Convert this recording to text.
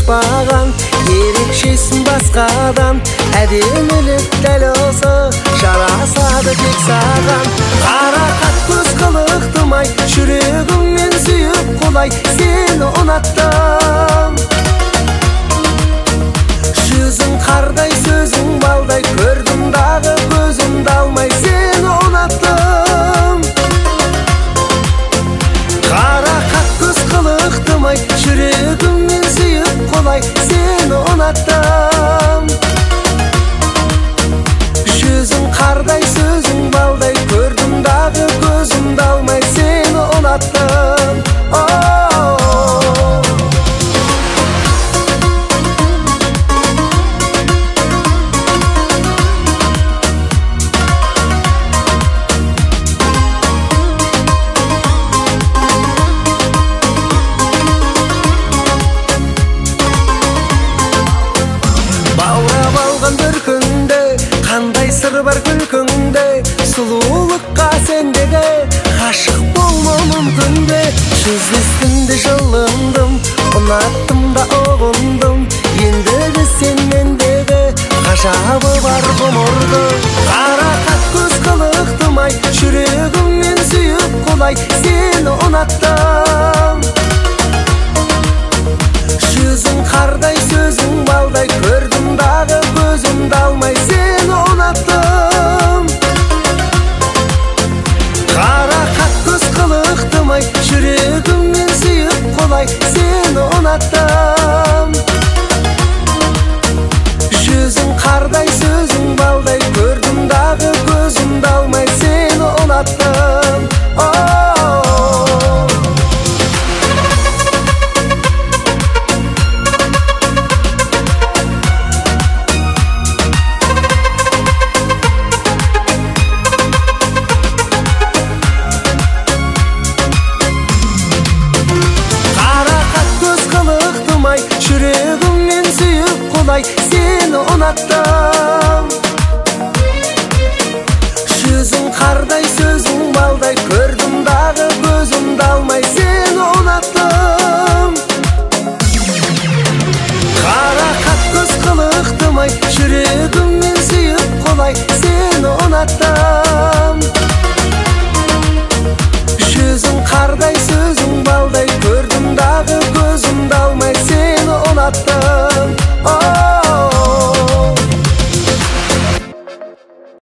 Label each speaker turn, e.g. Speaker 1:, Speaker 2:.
Speaker 1: ұқсашпаған, ерекшесін басқадан, әдемілік дәл осы жарасады тек саған. Қарақат көз қылықтымай, жүрегіммен сүйіп құлай, сені ұнаттым. Жүзің қардай, сөзің балдай, көрдім дағы көзімді алмай, сені ұнаттым. Қарақат көз қылықтымай, жүрегіммен сүйіп құлай, сені ұнаттым. Жүзің қардай, сөзің балдай, көрдім дағы көзімді алмай, сені ұнаттым. Сыр бар күлкіңде, сұлулыққа сендегі ғашық болма мүмкін бе. Жүздестім жылындым, ұнаттым да ұғындым, ендігі сен мендегі ғажабы бар ғұмырды. Қарақат көз қылықтымай, жүрегіммен сүйіп құлай, сені ұнаттым. Жүзің қардай, сөзің балдай, көрдім дағы көзімді алмай, сені ұнаттым. Қарақат көз қылықтымай, жүрегіммен сүйіп құлай, сені ұнаттым. Жүзің қардай, сөзің балдай, көрдім дағы көзімді алмай, сені ұнаттым. Жүрегіммен сүйіп құлай, сені ұнаттым. Жүзің қардай, сөзің балдай, көрдім дағы көзімді алмай, сені ұнаттым. Қарақат көз қылықтымай, жүрегіммен сүйіп құлай, сені ұнаттым. Жүзің қардай, сөзің балдай, көрдім дағы көзімді алмай, сені ұнаттым.